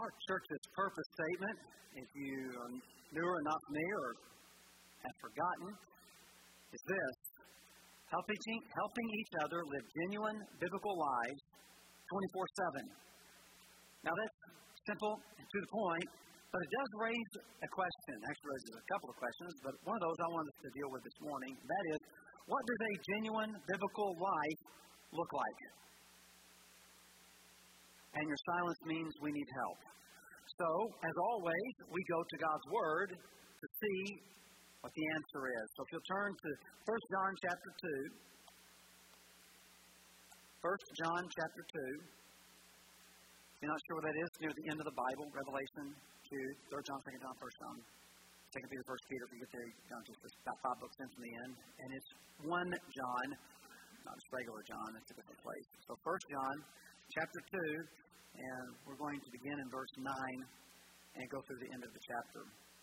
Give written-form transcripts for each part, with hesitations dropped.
Our church's purpose statement, if you are new or not familiar or have forgotten, is this: helping each other live genuine biblical lives 24/7. Now that's simple and to the point, but it does raise a question. Actually raises a couple of questions, but one of those I wanted us to deal with this morning. That is, what does a genuine biblical life look like? And your silence means we need help. So, as always, we go to God's Word to see what the answer is. So if you'll turn to 1 John chapter 2. 1 John chapter 2. If you're not sure what that is, near the end of the Bible, Revelation, Jude, 3 John, 2 John, 1 John, 2 Peter, 1 Peter. If you get there, down to about 5 books in from the end. And it's 1 John, not just regular John, it's a different place. So 1 John chapter 2. And we're going to begin in verse 9 and go through the end of the chapter.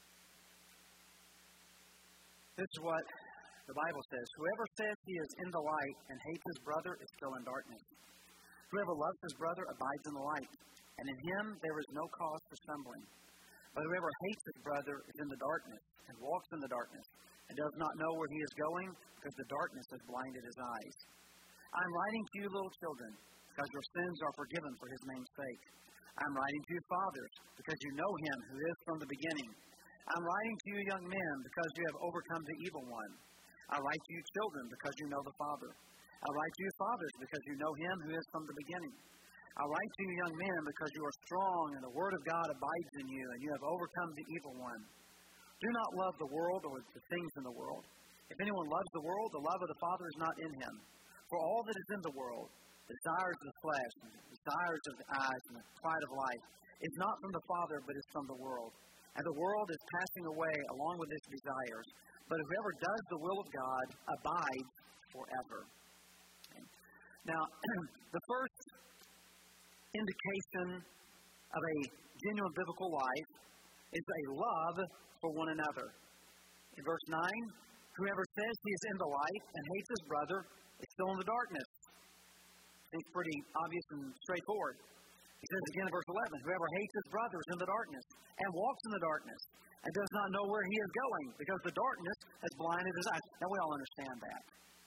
This is what the Bible says. Whoever says he is in the light and hates his brother is still in darkness. Whoever loves his brother abides in the light, and in him there is no cause for stumbling. But whoever hates his brother is in the darkness and walks in the darkness and does not know where he is going because the darkness has blinded his eyes. I'm writing to you, little children, because your sins are forgiven for his name's sake. I'm writing to you, fathers, because you know him who is from the beginning. I'm writing to you, young men, because you have overcome the evil one. I write to you, children, because you know the Father. I write to you, fathers, because you know him who is from the beginning. I write to you, young men, because you are strong, and the word of God abides in you, and you have overcome the evil one. Do not love the world or the things in the world. If anyone loves the world, the love of the Father is not in him. For all that is in the world, the desires of the flesh, and the desires of the eyes, and the pride of life, is not from the Father, but is from the world. And the world is passing away along with its desires. But whoever does the will of God abides forever. Now, the first indication of a genuine biblical life is a love for one another. In verse 9, whoever says he is in the light and hates his brother is still in the darkness. It's pretty obvious and straightforward. He says again in verse 11, whoever hates his brother is in the darkness and walks in the darkness and does not know where he is going because the darkness has blinded his eyes. Now, we all understand that.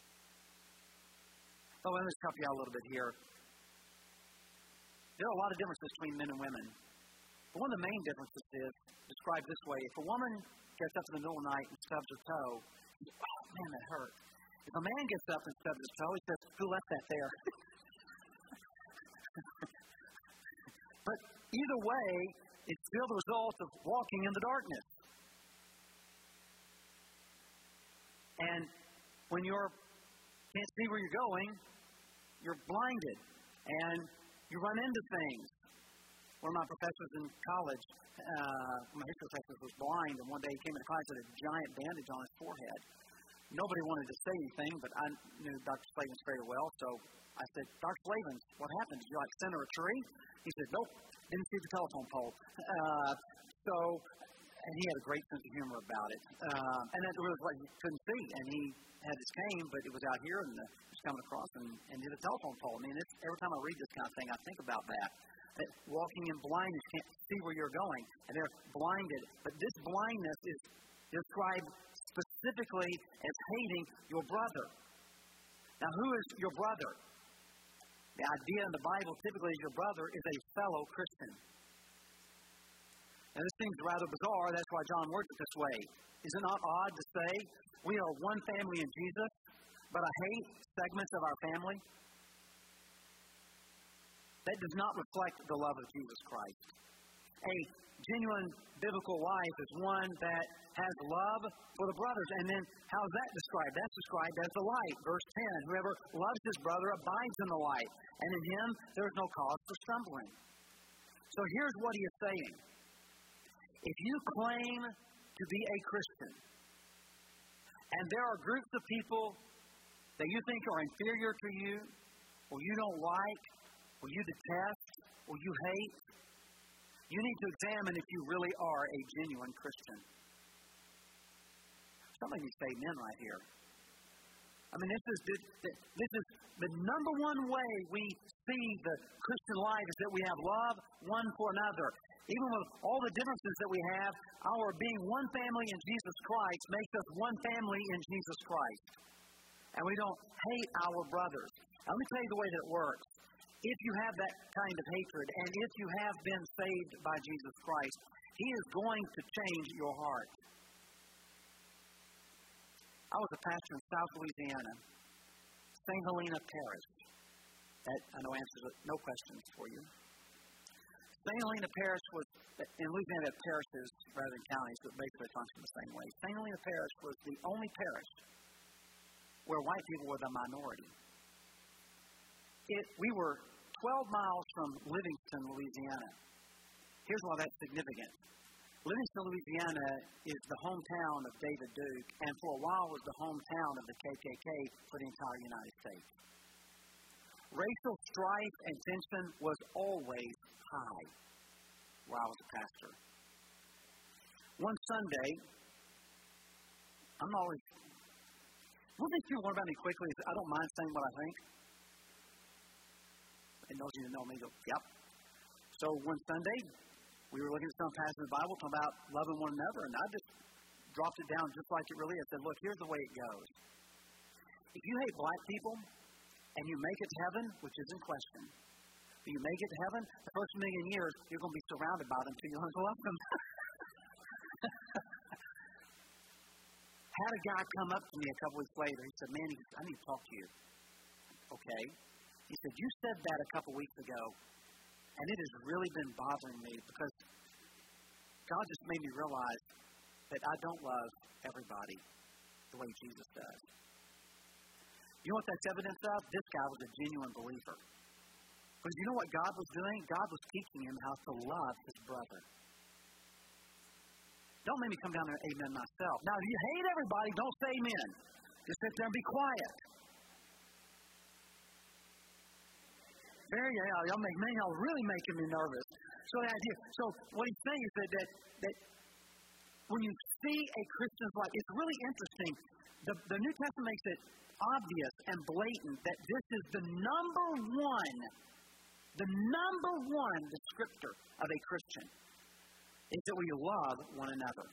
But let me just help you out a little bit here. There are a lot of differences between men and women. But one of the main differences is described this way. If a woman gets up in the middle of the night and stubs her toe, she says, oh, man, that hurt. If a man gets up and stubs his toe, he says, who left that there? But either way, it's still the result of walking in the darkness. And when you can't see where you're going, you're blinded, and you run into things. One of my professors in college, my history professor, was blind, and one day he came into class with a giant bandage on his forehead. Nobody wanted to say anything, but I knew Dr. Slavens very well, so I said, Dr. Slavens, what happened? Did you center a tree? He said, nope, didn't see the telephone pole. And he had a great sense of humor about it. And that was what he couldn't see, and he had his cane, but it was out here, and it was coming across, and did a telephone pole. I mean, every time I read this kind of thing, I think about that. Walking in blindness, can't see where you're going, and they're blinded. But this blindness is described specifically as hating your brother. Now, who is your brother? The idea in the Bible typically is your brother is a fellow Christian. Now, this seems rather bizarre. That's why John words it this way. Is it not odd to say we are one family in Jesus, but I hate segments of our family? That does not reflect the love of Jesus Christ. A genuine biblical life is one that has love for the brothers. And then how is that described? That's described as the light. Verse 10, whoever loves his brother abides in the light, and in him there is no cause for stumbling. So here's what he is saying. If you claim to be a Christian, and there are groups of people that you think are inferior to you, or you don't like, or you detest, or you hate, you need to examine if you really are a genuine Christian. Somebody needs to say amen right here. I mean, this is the number one way we see the Christian life is that we have love one for another. Even with all the differences that we have, our being one family in Jesus Christ makes us one family in Jesus Christ. And we don't hate our brothers. Now, let me tell you the way that it works. If you have that kind of hatred, and if you have been saved by Jesus Christ, He is going to change your heart. I was a pastor in South Louisiana, St. Helena Parish. That, I know, answers no questions for you. St. Helena Parish was, in Louisiana, parishes rather than counties, but basically function the same way. St. Helena Parish was the only parish where white people were the minority. We were 12 miles from Livingston, Louisiana. Here's why that's significant. Livingston, Louisiana is the hometown of David Duke, and for a while was the hometown of the KKK for the entire United States. Racial strife and tension was always high while I was a pastor. One Sunday, one thing people learn about me quickly is I don't mind saying what I think. And those of you who know me go, yep. So one Sunday, we were looking at some passage in the Bible talking about loving one another, and I just dropped it down just like it really is. I said, look, here's the way it goes. If you hate black people and you make it to heaven, which is in question, but you make it to heaven, the first 1,000,000 years, you're going to be surrounded by them until you learn to love them. Had a guy come up to me a couple weeks later. He said, man, I need to talk to you. Okay. He said, you said that a couple weeks ago, and it has really been bothering me because God just made me realize that I don't love everybody the way Jesus does. You know what that's evidence of? This guy was a genuine believer. Because you know what God was doing? God was teaching him how to love his brother. Don't make me come down there and amen myself. Now, if you hate everybody, don't say amen. Just sit there and be quiet. Y'all really making me nervous. So what he's saying is that when you see a Christian's life, it's really interesting. The New Testament makes it obvious and blatant that this is the number one descriptor of a Christian is that we love one another.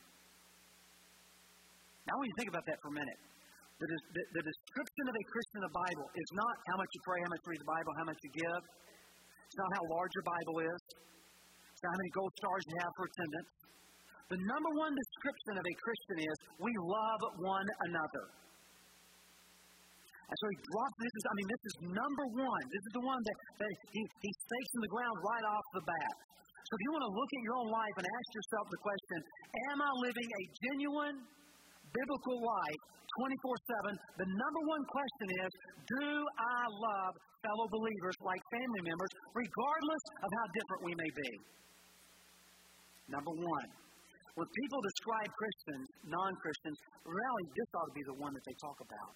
Now, when you think about that for a minute, the description of a Christian in the Bible is not how much you pray, how much you read the Bible, how much you give. It's not how large your Bible is. It's not how many gold stars you have for attendance. The number one description of a Christian is we love one another. And so he drops this is number one. This is the one that he stakes in the ground right off the bat. So if you want to look at your own life and ask yourself the question, am I living a genuine biblical life 24/7? The number one question is, do I love fellow believers like family members, regardless of how different we may be? Number one. When people describe Christians, non-Christians, really this ought to be the one that they talk about.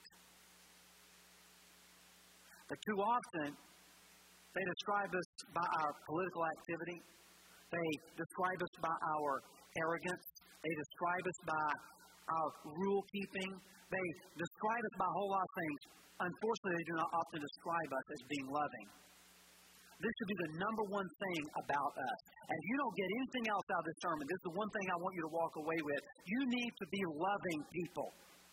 But too often, they describe us by our political activity. They describe us by our arrogance. They describe us by our rule-keeping. They describe us by a whole lot of things. Unfortunately, they do not often describe us as being loving. This should be the number one thing about us. And if you don't get anything else out of this sermon, this is the one thing I want you to walk away with. You need to be loving people.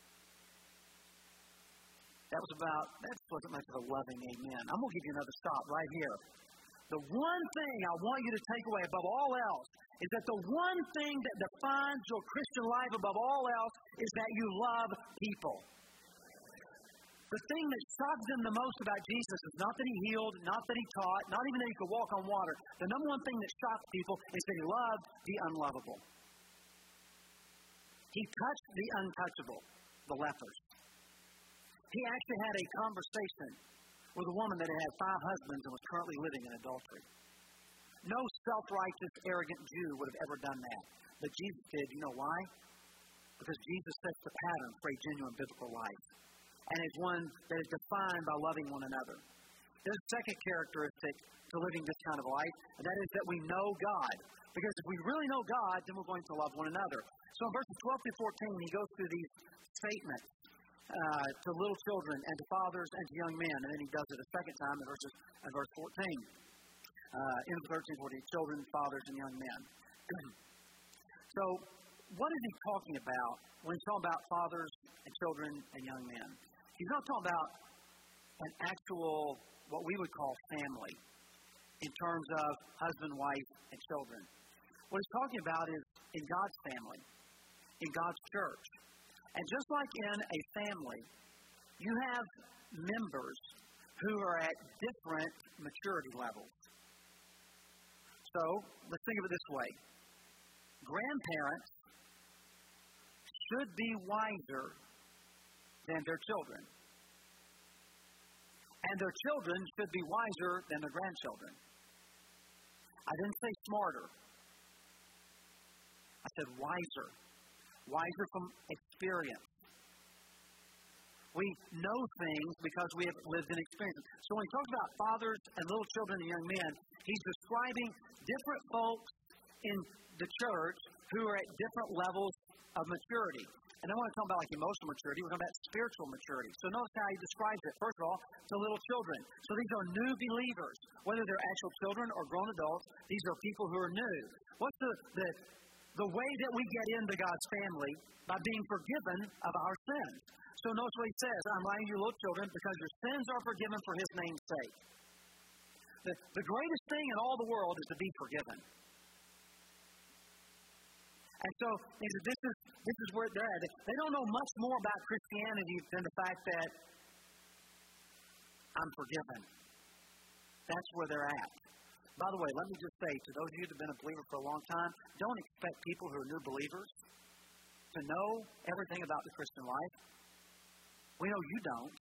That wasn't much of a loving amen. I'm going to give you another stop right here. The one thing I want you to take away above all else is that the one thing that defines your Christian life above all else is that you love people. The thing that shocked them the most about Jesus is not that he healed, not that he taught, not even that he could walk on water. The number one thing that shocked people is that he loved the unlovable. He touched the untouchable, the lepers. He actually had a conversation with a woman that had had 5 husbands and was currently living in adultery. No self-righteous, arrogant Jew would have ever done that. But Jesus did. You know why? Because Jesus sets the pattern for a genuine biblical life. And is one that is defined by loving one another. There's a second characteristic to living this kind of life, and that is that we know God. Because if we really know God, then we're going to love one another. So in verses 12 through 14, he goes through these statements to little children and to fathers and to young men. And then he does it a second time in verse 14. In 13, 14, children, fathers, and young men. So, what is he talking about when he's talking about fathers and children and young men? He's not talking about an actual, what we would call family, in terms of husband, wife, and children. What he's talking about is in God's family, in God's church. And just like in a family, you have members who are at different maturity levels. So, let's think of it this way. Grandparents should be wiser than their children. And their children should be wiser than their grandchildren. I didn't say smarter. I said wiser. Wiser from experience. We know things because we have lived in experience. So when he talks about fathers and little children and young men, he's describing different folks in the church who are at different levels of maturity. And I want to talk about like emotional maturity. We're talking about spiritual maturity. So notice how he describes it. First of all, to little children. So these are new believers. Whether they're actual children or grown adults, these are people who are new. What's the way that we get into God's family? By being forgiven of our sins. So notice what he says. I'm writing you little children because your sins are forgiven for his name's sake. The greatest thing in all the world is to be forgiven. And so this is where they're at. They don't know much more about Christianity than the fact that I'm forgiven. That's where they're at. By the way, let me just say, to those of you that have been a believer for a long time, don't expect people who are new believers to know everything about the Christian life. We know you don't.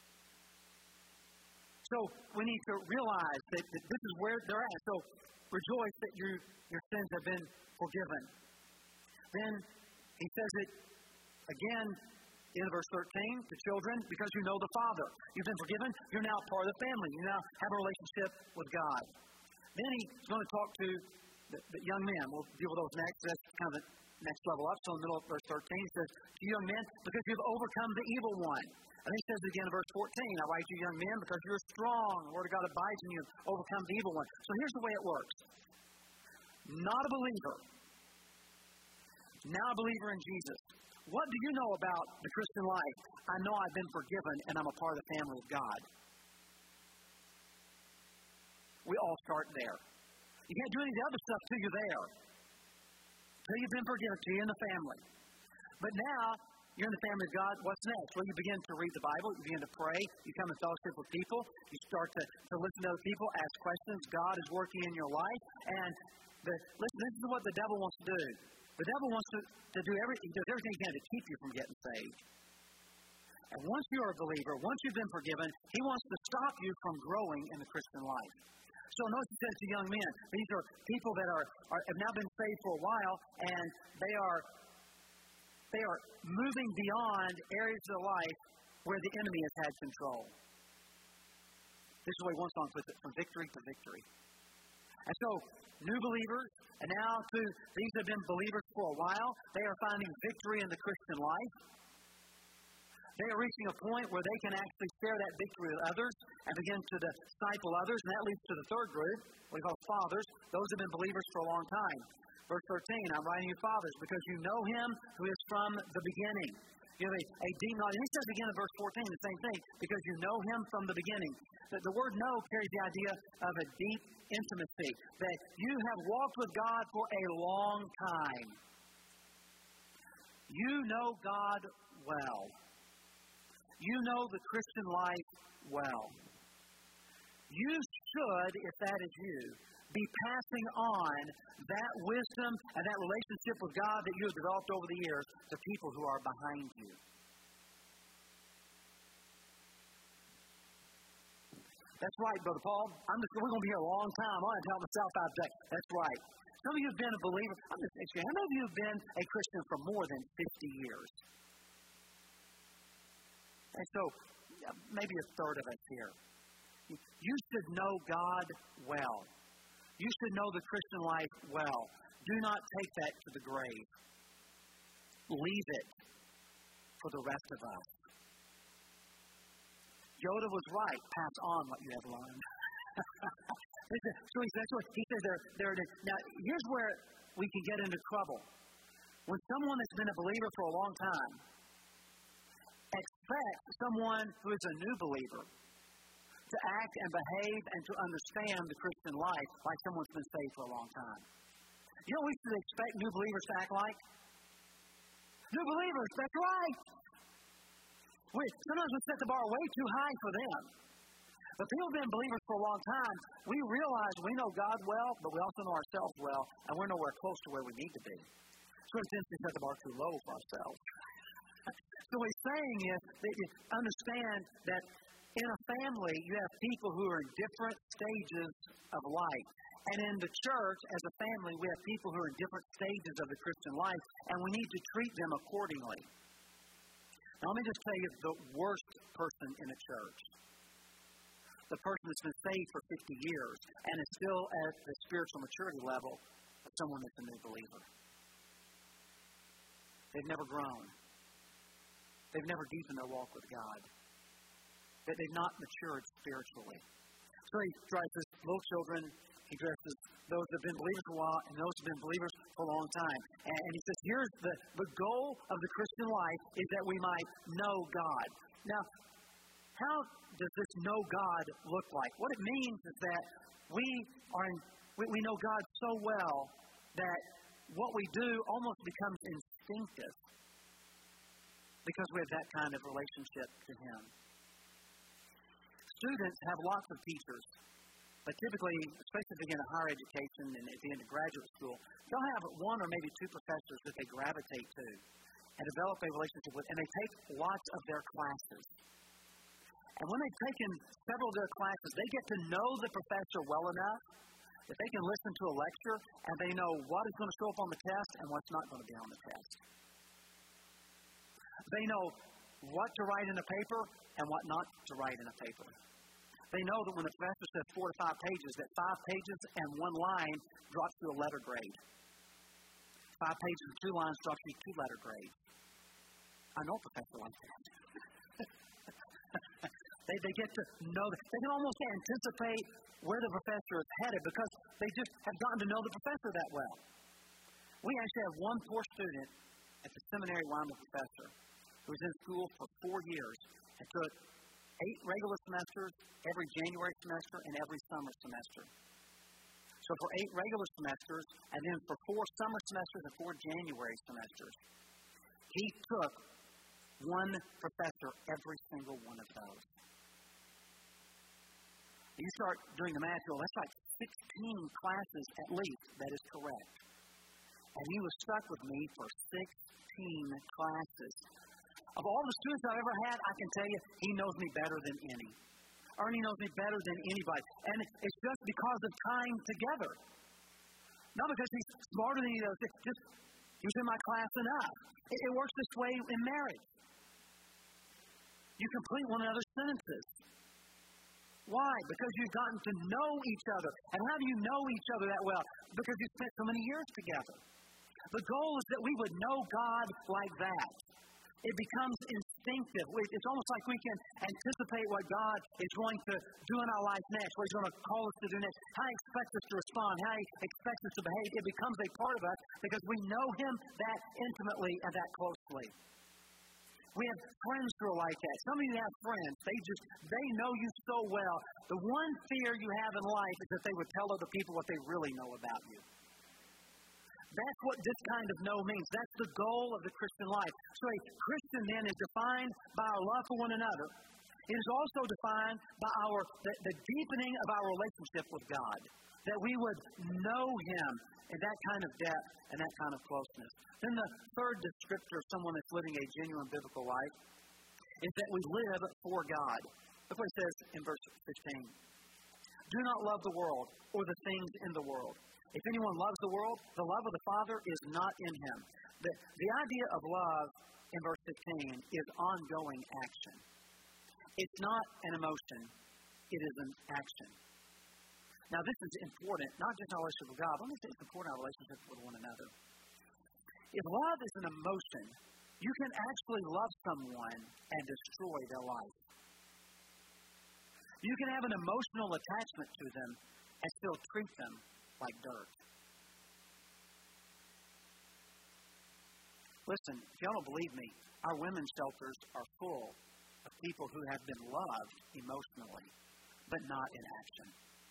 So we need to realize that this is where they're at. So rejoice that your sins have been forgiven. Then he says it again in verse 13, the children, because you know the Father. You've been forgiven. You're now part of the family. You now have a relationship with God. Then he's going to talk to the young men. We'll deal with those next. That's kind of the next level up. So in the middle of verse 13, he says, to you young men, because you've overcome the evil one. And he says again in verse 14, I write to you young men because you're strong. The word of God abides in you. Overcome the evil one. So here's the way it works. Not a believer. Now a believer in Jesus. What do you know about the Christian life? I know I've been forgiven and I'm a part of the family of God. We all start there. You can't do any of the other stuff till you're there. Till you've been forgiven, till you're in the family. But now, you're in the family of God, what's next? Well, you begin to read the Bible, you begin to pray, you come in fellowship with people, you start to listen to other people, ask questions. God is working in your life. And listen, this is what the devil wants to do. The devil wants to do everything he can to keep you from getting saved. And once you're a believer, once you've been forgiven, he wants to stop you from growing in the Christian life. So notice he says to young men, these are people that have now been saved for a while, and they are moving beyond areas of their life where the enemy has had control. This is the way one song puts it, from victory to victory. And so, new believers, and now to these that have been believers for a while, they are finding victory in the Christian life. They are reaching a point where they can actually share that victory with others and begin to disciple others. And that leads to the third group, what we call fathers. Those have been believers for a long time. Verse 13, I'm writing you fathers because you know him who is from the beginning. You have a deep knowledge. And he says again in verse 14 the same thing, because you know him from the beginning. The word know carries the idea of a deep intimacy, that you have walked with God for a long time. You know God well. You know the Christian life well. You should, if that is you, be passing on that wisdom and that relationship with God that you have developed over the years to people who are behind you. That's right, Brother Paul. We're going to be here a long time. I want to tell myself out today. That's right. Some of you have been a believer. I'm just asking, how many of you have been a Christian for more than 50 years? And so, maybe a third of us here. You should know God well. You should know the Christian life well. Do not take that to the grave. Leave it for the rest of us. Yoda was right. Pass on what you have learned. So he says there it is. Now, here's where we can get into trouble. When someone has been a believer for a long time, expect someone who is a new believer to act and behave and to understand the Christian life like someone's been saved for a long time. You know what we should expect new believers to act like? New believers, that's right. Sometimes we set the bar way too high for them. But people who have been believers for a long time, we realize we know God well, but we also know ourselves well, and we're nowhere close to where we need to be. So it's easy to set the bar too low for ourselves. So what he's saying is that you understand that in a family, you have people who are in different stages of life. And in the church, as a family, we have people who are in different stages of the Christian life, and we need to treat them accordingly. Now, let me just tell you the worst person in a church. The person that's been saved for 50 years and is still at the spiritual maturity level of someone that's a new believer. They've never grown. They've never deepened their walk with God. They've not matured spiritually. So he addresses little children, he addresses those that have been believers for a while, and those who have been believers for a long time. And he says, here's the goal of the Christian life is that we might know God. Now, how does this know God look like? What it means is that we know God so well that what we do almost becomes instinctive because we have that kind of relationship to Him. Students have lots of teachers, but typically, especially if they get into higher education and if they get into graduate school, they'll have one or maybe two professors that they gravitate to and develop a relationship with, and they take lots of their classes. And when they've taken several of their classes, they get to know the professor well enough that they can listen to a lecture and they know what is going to show up on the test and what's not going to be on the test. They know what to write in a paper and what not to write in a paper. They know that when the professor says 4 to 5 pages, that 5 pages and 1 line drops you a letter grade. 5 pages and 2 lines drops you 2 letter grades. I know a professor like that. They get to know that. They can almost anticipate where the professor is headed because they just have gotten to know the professor that well. We actually have one poor student at the seminary where I'm a professor who was in school for 4 years and took 8 regular semesters, every January semester, and every summer semester. So for 8 regular semesters, and then for 4 summer semesters and 4 January semesters, he took one professor every single one of those. You start doing the math, that's like 16 classes at least that is correct. And he was stuck with me for 16 classes. Of all the students I've ever had, I can tell you, he knows me better than any. Ernie knows me better than anybody. And it's just because of time together. Not because he's smarter than any of those. Just, he was in my class enough. It works this way in marriage. You complete one another's sentences. Why? Because you've gotten to know each other. And how do you know each other that well? Because you spent so many years together. The goal is that we would know God like that. It becomes instinctive. It's almost like we can anticipate what God is going to do in our life next, what He's going to call us to do next, how He expects us to respond, how He expects us to behave. It becomes a part of us because we know Him that intimately and that closely. We have friends who are like that. Some of you have friends. They know you so well. The one fear you have in life is that they would tell other people what they really know about you. That's what this kind of know means. That's the goal of the Christian life. So a Christian then is defined by our love for one another. It is also defined by the deepening of our relationship with God. That we would know Him in that kind of depth and that kind of closeness. Then the third descriptor of someone that's living a genuine biblical life is that we live for God. Look what it says in verse 15. Do not love the world or the things in the world. If anyone loves the world, the love of the Father is not in him. The idea of love in verse 15 is ongoing action. It's not an emotion. It is an action. Now, this is important, not just our relationship with God, but it's important our relationship with one another. If love is an emotion, you can actually love someone and destroy their life. You can have an emotional attachment to them and still treat them like dirt. Listen, if y'all don't believe me, our women's shelters are full of people who have been loved emotionally, but not in action.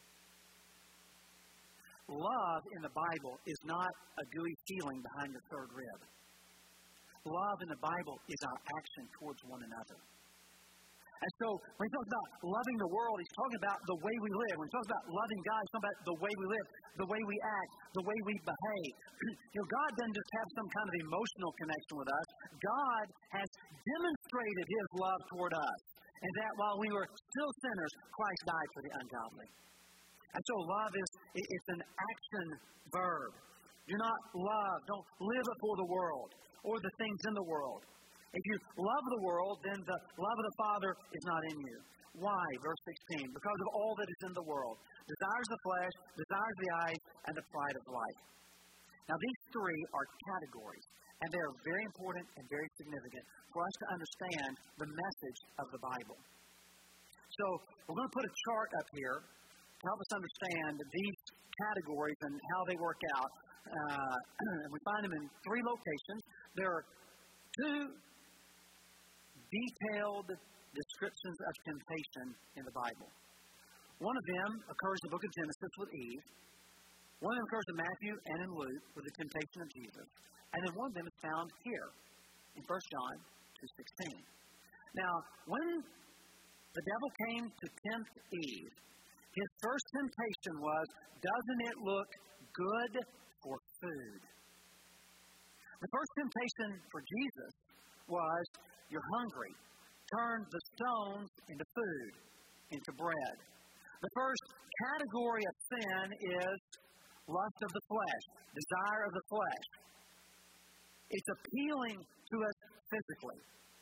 Love in the Bible is not a gooey feeling behind the third rib. Love in the Bible is our action towards one another. And so, when he talks about loving the world, he's talking about the way we live. When he talks about loving God, he's talking about the way we live, the way we act, the way we behave. God doesn't just have some kind of emotional connection with us. God has demonstrated His love toward us. And that while we were still sinners, Christ died for the ungodly. And so love it's an action verb. Do not love, don't live it for the world or the things in the world. If you love the world, then the love of the Father is not in you. Why? Verse 16. Because of all that is in the world. Desires of the flesh, desires of the eyes, and the pride of life. Now these three are categories. And they are very important and very significant for us to understand the message of the Bible. So we're going to put a chart up here to help us understand these categories and how they work out. And we find them in three locations. There are two detailed descriptions of temptation in the Bible. One of them occurs in the book of Genesis with Eve. One of them occurs in Matthew and in Luke with the temptation of Jesus. And then one of them is found here in 1 John 2:16. Now, when the devil came to tempt Eve, his first temptation was, doesn't it look good for food? The first temptation for Jesus was, you're hungry. Turn the stones into food, into bread. The first category of sin is lust of the flesh, desire of the flesh. It's appealing to us physically.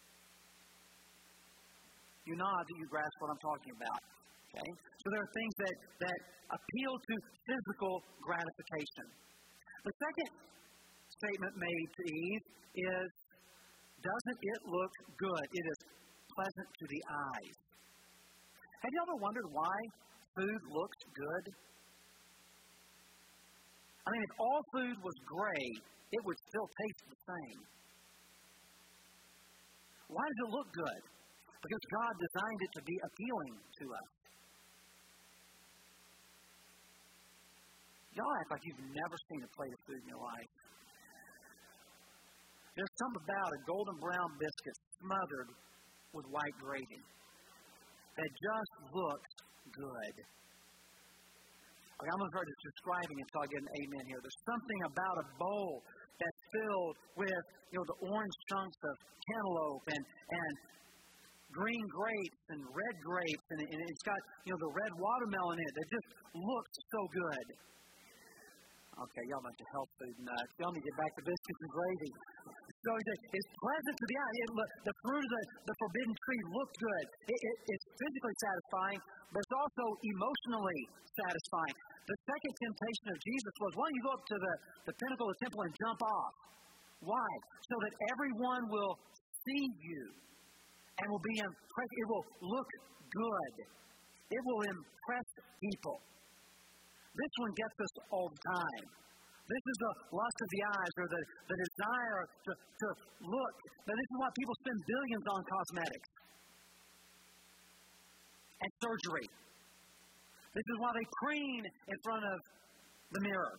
You nod that you grasp what I'm talking about. Okay? So there are things that appeal to physical gratification. The second statement made to Eve is, doesn't it look good? It is pleasant to the eyes. Have you ever wondered why food looks good? I mean, if all food was gray, it would still taste the same. Why does it look good? Because God designed it to be appealing to us. Y'all act like you've never seen a plate of food in your life. There's something about a golden brown biscuit smothered with white gravy that just looks good. Okay, I'm going to start describing until I get an amen here. There's something about a bowl that's filled with, the orange chunks of cantaloupe and green grapes and red grapes, and it's got, the red watermelon in it that just looks so good. Okay, y'all bunch of health food nuts. Y'all need to get back to biscuits and gravy. So it's pleasant to the eye. The fruit of the forbidden tree looks good. It's physically satisfying, but it's also emotionally satisfying. The second temptation of Jesus was, why don't you go up to the pinnacle of the temple and jump off? Why? So that everyone will see you and will be impressed. It will look good. It will impress people. This one gets us all the time. This is the lust of the eyes, or the desire to look. Now, this is why people spend billions on cosmetics and surgery. This is why they preen in front of the mirror.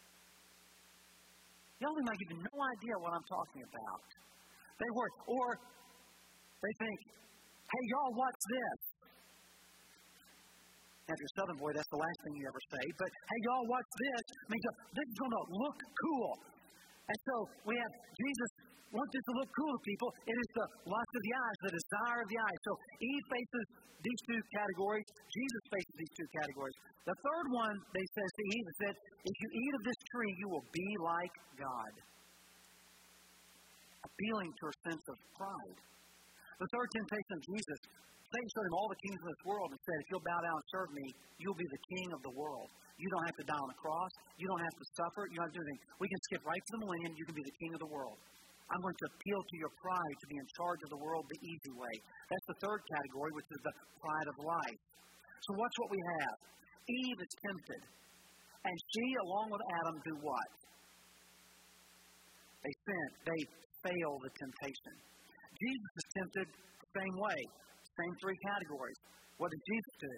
Y'all might give you no idea what I'm talking about. They work, or they think, hey, y'all, watch this. Now, if you're a Southern boy, that's the last thing you ever say. But, hey, y'all, watch this. I mean, this is going to look cool. And so we have Jesus wants this to look cool to people. It is the lust of the eyes, the desire of the eyes. So Eve faces these two categories. Jesus faces these two categories. The third one, they says to Eve, it said, if you eat of this tree, you will be like God. Appealing to her sense of pride. The third temptation of Jesus, Satan showed him all the kings of this world and said, if you'll bow down and serve me, you'll be the king of the world. You don't have to die on the cross. You don't have to suffer. You don't have to do anything. We can skip right to the millennium. You can be the king of the world. I'm going to appeal to your pride to be in charge of the world the easy way. That's the third category, which is the pride of life. So watch what we have. Eve is tempted. And she, along with Adam, do what? They sin. They fail the temptation. Jesus is tempted the same way. Same three categories. What did Jesus do?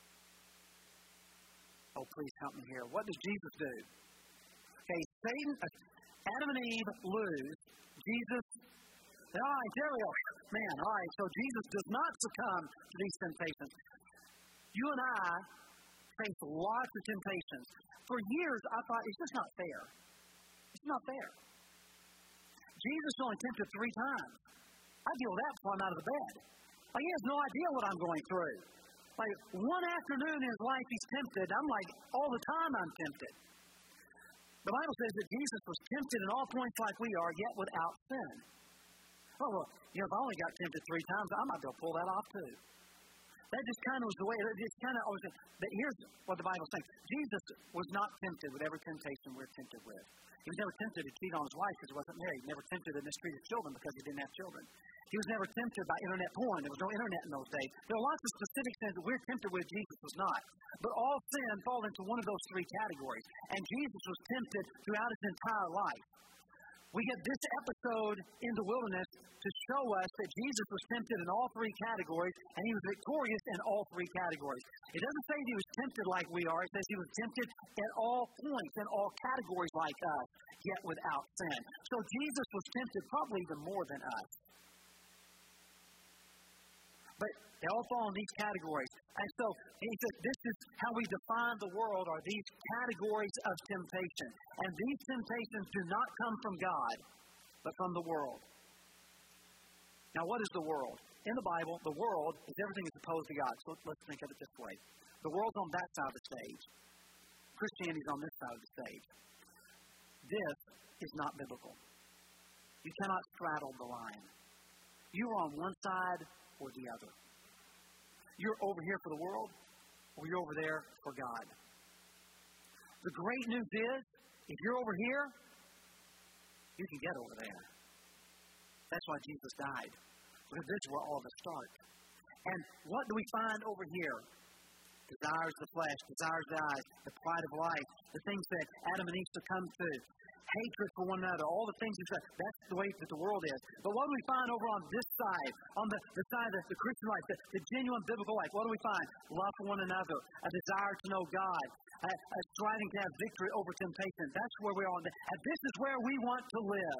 Oh, please help me here. What does Jesus do? Okay, Adam and Eve lose. Jesus, all right, there we go. Man, all right, so Jesus does not succumb to these temptations. You and I face lots of temptations. For years, I thought, it's just not fair. It's not fair. Jesus was only tempted 3 times. I deal with that before I'm out of the bed. Like, he has no idea what I'm going through. Like, one afternoon in his life, he's tempted. I'm like, all the time I'm tempted. The Bible says that Jesus was tempted in all points like we are, yet without sin. Oh, well, if I only got tempted 3 times, I might be able to pull that off too. That just kind of was the way, it's kind of always, but here's what the Bible says. Jesus was not tempted with every temptation we're tempted with. He was never tempted to cheat on his wife because he wasn't married. Never tempted to mistreat his children because he didn't have children. He was never tempted by internet porn. There was no internet in those days. There are lots of specific sins that we're tempted with. Jesus was not. But all sin falls into one of those 3 categories. And Jesus was tempted throughout his entire life. We get this episode in the wilderness to show us that Jesus was tempted in all 3 categories, and he was victorious in all 3 categories. It doesn't say he was tempted like we are. It says he was tempted at all points, in all categories like us, yet without sin. So Jesus was tempted probably even more than us. But they all fall in these categories. And so he said, this is how we define the world, are these categories of temptation. And these temptations do not come from God, but from the world. Now, what is the world? In the Bible, the world is everything that's opposed to God. So let's think of it this way. The world's on that side of the stage. Christianity's on this side of the stage. This is not biblical. You cannot straddle the line. You are on one side or the other. You're over here for the world, or you're over there for God. The great news is, if you're over here, you can get over there. That's why Jesus died. Because this is where all of us start. And what do we find over here? Desires of the flesh, desires of the eyes, the pride of life, the things that Adam and Eve succumbed to, hatred for one another, all the things that's the way that the world is. But what do we find over on this side, on the side of the Christian life, the genuine biblical life? What do we find? Love for one another, a desire to know God, a striving to have victory over temptation. That's where we are. And this is where we want to live.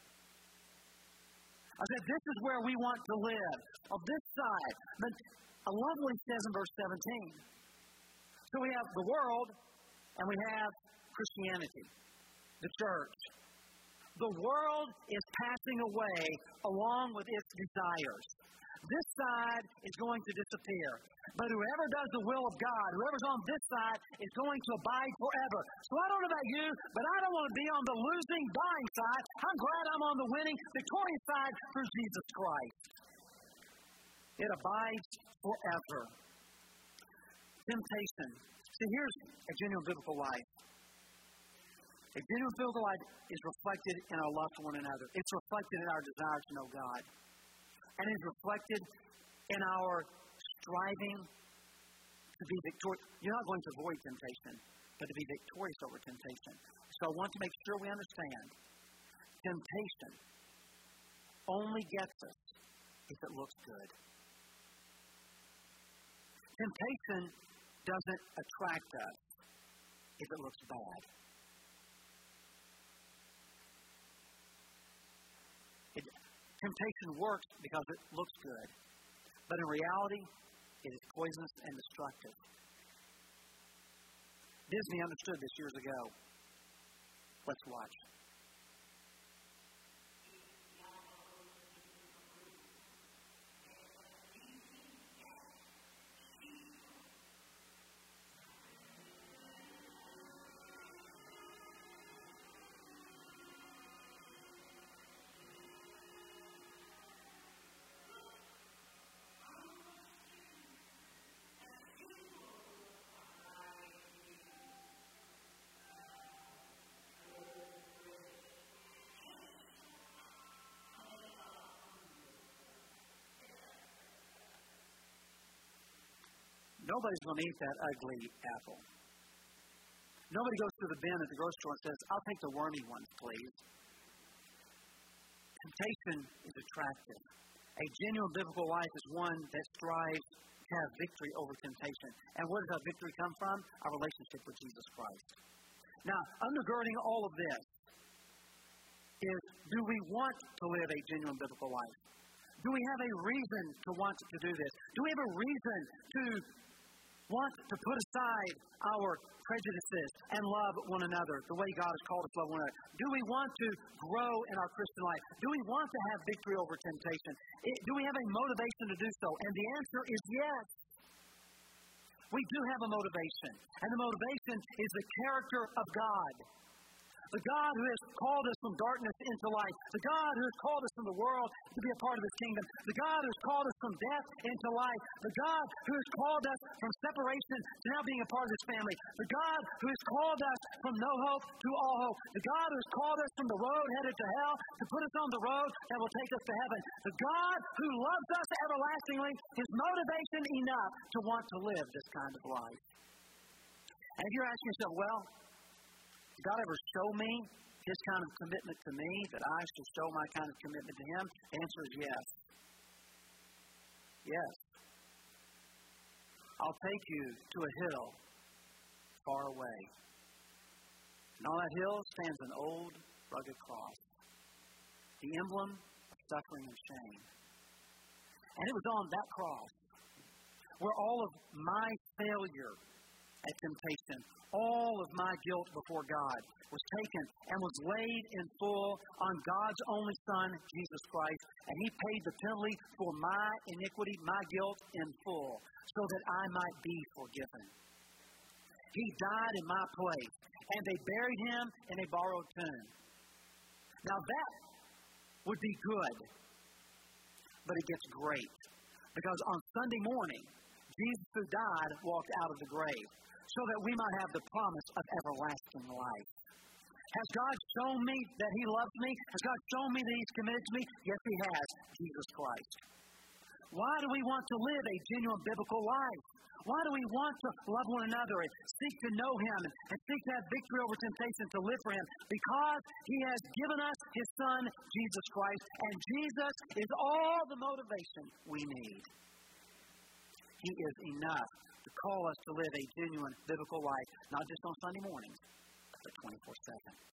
I said, this is where we want to live, on this side. But I love what he says in verse 17. So we have the world, and we have Christianity. The church. The world is passing away along with its desires. This side is going to disappear. But whoever does the will of God, whoever's on this side, is going to abide forever. So I don't know about you, but I don't want to be on the losing, dying side. I'm glad I'm on the winning, victorious side through Jesus Christ. It abides forever. Temptation. See, here's a genuine biblical life. A genuine biblical life is reflected in our love for one another. It's reflected in our desire to know God. And it's reflected in our striving to be victorious. You're not going to avoid temptation, but to be victorious over temptation. So I want to make sure we understand temptation only gets us if it looks good. Temptation doesn't attract us if it looks bad. Temptation works because it looks good. But in reality, it is poisonous and destructive. Disney understood this years ago. Let's watch. nobody's going to eat that ugly apple. Nobody goes to the bin at the grocery store and says, I'll take the wormy ones, please. Temptation is attractive. A genuine biblical life is one that strives to have victory over temptation. And where does our victory come from? Our relationship with Jesus Christ. Now, undergirding all of this is, do we want to live a genuine biblical life? Do we have a reason to want to do this? Do we have a reason to want to put aside our prejudices and love one another the way God has called us to love one another? Do we want to grow in our Christian life? Do we want to have victory over temptation? Do we have a motivation to do so? And the answer is yes. We do have a motivation. And the motivation is the character of God. The God who has called us from darkness into light. The God who has called us from the world to be a part of His kingdom. The God who has called us from death into life. The God who has called us from separation to now being a part of His family. The God who has called us from no hope to all hope. The God who has called us from the road headed to hell to put us on the road that will take us to heaven. The God who loves us everlastingly is motivation enough to want to live this kind of life. And if you're asking yourself, well, did God ever show me His kind of commitment to me, that I should show my kind of commitment to Him? The answer is yes. Yes. I'll take you to a hill far away. And on that hill stands an old, rugged cross, the emblem of suffering and shame. And it was on that cross where all of my failure at temptation, all of my guilt before God was taken and was laid in full on God's only Son, Jesus Christ. And He paid the penalty for my iniquity, my guilt in full, so that I might be forgiven. He died in my place, and they buried Him in a borrowed tomb. Now that would be good, but it gets great. Because on Sunday morning, Jesus who died walked out of the grave, so that we might have the promise of everlasting life. Has God shown me that He loves me? Has God shown me that He's committed to me? Yes, He has, Jesus Christ. Why do we want to live a genuine biblical life? Why do we want to love one another and seek to know Him and seek to have victory over temptation to live for Him? Because He has given us His Son, Jesus Christ, and Jesus is all the motivation we need. He is enough to call us to live a genuine biblical life, not just on Sunday mornings, but 24/7.